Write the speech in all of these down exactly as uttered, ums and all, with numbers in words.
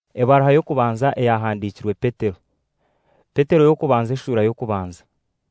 Ebaraha yo kubanza eyahandikirwe Petero. Petero yo kubanza eshura yo kubanza.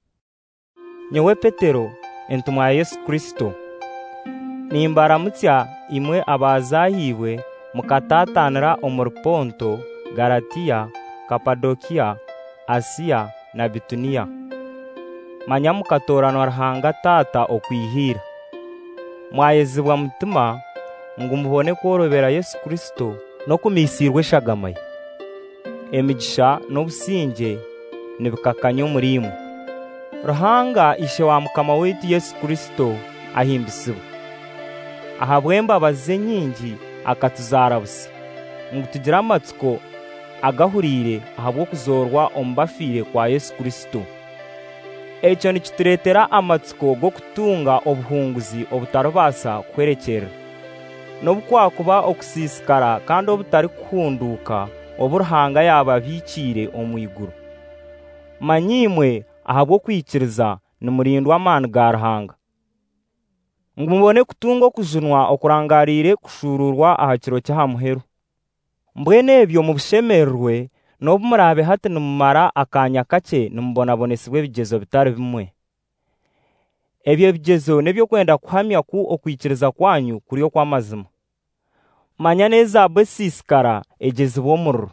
Nyewe Petero entumwa ya Yesu Kristo. Nimbaramutya imwe abazahiwe mukatatanira omuri Ponto, Galatiya, Kapadokiya, Asiya na Bituniya. Manya mukatoranwa Ruhanga Tata okwihira. Mwayezibwa mutima ngo mubone korobera Yesu Kristo no kumisirwe shagamaye. Emigisha n'obusinge nibikakanya omurimu. Ruhanga ishe wa Mukama wetu Yesu Kristo ahimbisibwe. Ahabwembabazi nyingi akatuzara busi ngo tugira amatsiko agahurire ahabwo kuzorwa ombafire kwa Yesu Kristo. Ekyo nikituretera amatsiko go kutunga obuhunguzi obutarubasa kwerekera n'obukwakuba okusisikara kandi obutari kuhunduka oburuhanga yababikire omwiguru. Manyimwe ahabwo kwikiriza nimurindwa amani ga Ruhanga ngo mubone kutunga okujunwa okurangarire kushururwa aha kiro ky'ahamuheru. Mbwene ebyo mubushemererwe n'obumurabe hati nimumara akanya kake nimubonabonesibwa ebigezo bitari bimwe. Ebyo bigezo nebyo kwenda kuhamya ku okwikiriza kwanyu kuri okw'amazima. Manya neza bwesisikara egezibwa omuriro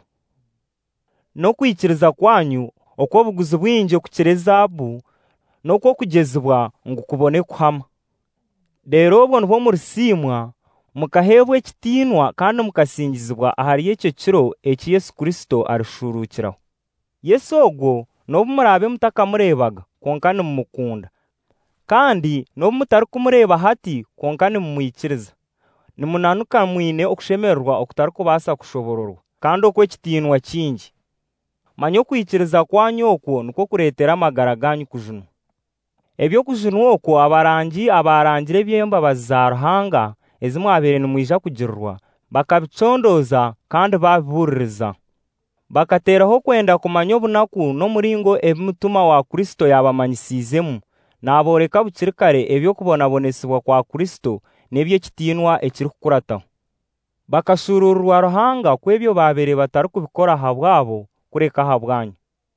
no kwikiriza kwanyu okwo obuguzi bwingi kukira ezabu n'okwo kugezibwa ngo kubone kuhama. Rero obwo nibwo murisiimwa mukahebwa ekitiinwa kandi mukasingizibwa ahari ekyo kiro eki Yesu Kristo arishurukiraho. Yesu ogwo n'obumurabe mutakamurebaga konka nimumukunda, kandi n'obumutari kumureba hati konka nimumwikiriza. Nimunanuka mwine okushemererwa okutari kubasa kushobororwa kandi okw'ekitiinwa kingi. Manya okwikiriza kwanyu okwo nikwo kuretera amagara ganyu kujunwa. Ebyo kujunwa okwo abarangi abarangire eby'embabazi za Ruhanga ezi mwabere nimwija kugirirwa bakabicondoza kandi babibuririza. Bakateraho kwenda kumanya obunaku n'omuringo ebimutuma wa Kristo yabamanyisiizemu n'aboreka bukiri kare ebyo kubonabonesibwa kwa Kristo n'eby'ekitiinwa ekiri kukurataho. Bakashururwa Ruhanga kw'ebyo babere batari kubikora habwabo kureka habwanyu.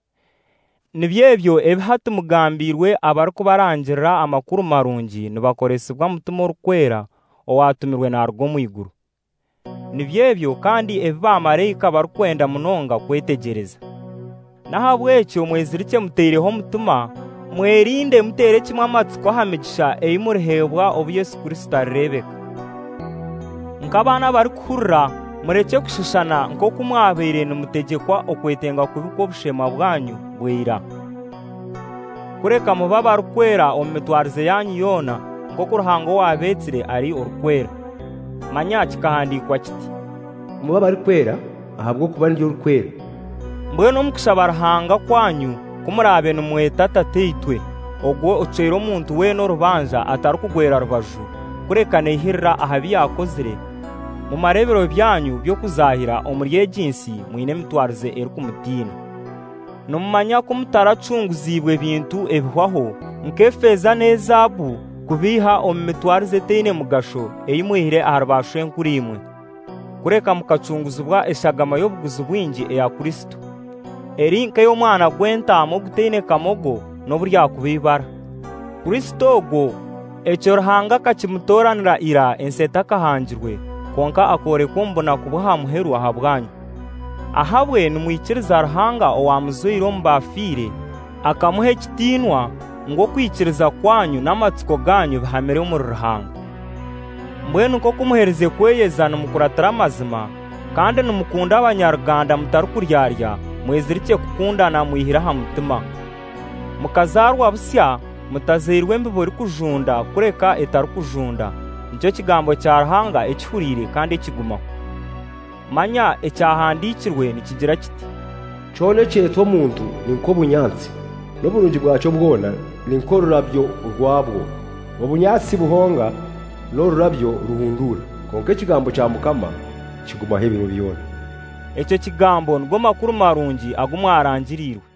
Nibyo ebyo ebihati mugambirwe abari kubarangirira amakuru marungi nibakoresibwa mutima orukwera owatumirwe naruga omwiguru. Nibyo ebyo kandi ebibamarayika barikwenda munonga kwetegereza. Nahabwekyo mwezirike muteireho omutima, mwerinde mutere kimwe amatsiko aha migisha eyi murihebwa obu Yesu Kristo arirebeka. Nk'abaana bari kuhurira mureke kushushana nk'oku mwabaire nimutegekwa okwetenga kubi kw'obushema bwanyu bwira. Kureka muba barikwera omu mitwarize yanyu yoona nk'oku Ruhanga owabetsire ari orukwera. Manya kikahandikwa kiti, muba barikwera ahabwo kuba ndi orukwera. Mbwenu omukushaba Ruhanga kwanyu kumurabe nimweta Tateitwe ogwo oceire omuntu weena orubanza atari kugwera rubaju kureka neihirira ahabi yakozire. Mu marebero byanyu by'okuzahira omuri eginsi mwine emitwarize eri kumutiina. Nimumanya ko mutaracunguzibwa ebintu ebihwaho nk'efeeza n'ezabu kubiha omu mitwarize eteine mugasho eyi mwihire aha rubashu enkuru imwe, kureka mukacunguzibwa eshagama y'obuguzi bwingi eya Kristo eri nk'ey'omwana gw'entaama ogutaine kamogo n'oburyakubiibara. Kristo ogwo ekyo Ruhanga akakimutoranira ira ensi etakahangirwe konka akoreka omu bunaku bw'aha muheru aha bwanyu. Ahabwe nimwikiriza Ruhanga owamuzoire omu bafiire akamuha ekitiinwa ngo kwikiriza kwanyu n'amatsiko ganyu bihamire omuri Ruhanga. Mbwenu nk'oku muhereze kweyeza nimukuratira amazima kandi nimukunda Abanyaruganda mutari kuryarya, mwezirike kukundana mwihire aha mutima. Mukazarwa busya mutazairwe embibo erikujunda kureka etari kujunda. Nicyo kigambo kya Ruhanga ekihurire kandi ekigumaho. Manya ekyahandikirwe nikigira kiti, kyona ekyetwa omuntu ninko obunyansi n'oburungi bwakyo bwona ninko orurabyo rwabwo. Obunyansi buhonga n'orurabyo ruhundura, konka ekigambo kya Mukama kigumaho ebiro byona. Ekyo kigambo nigwo makuru marungi agu mwarangirirwe.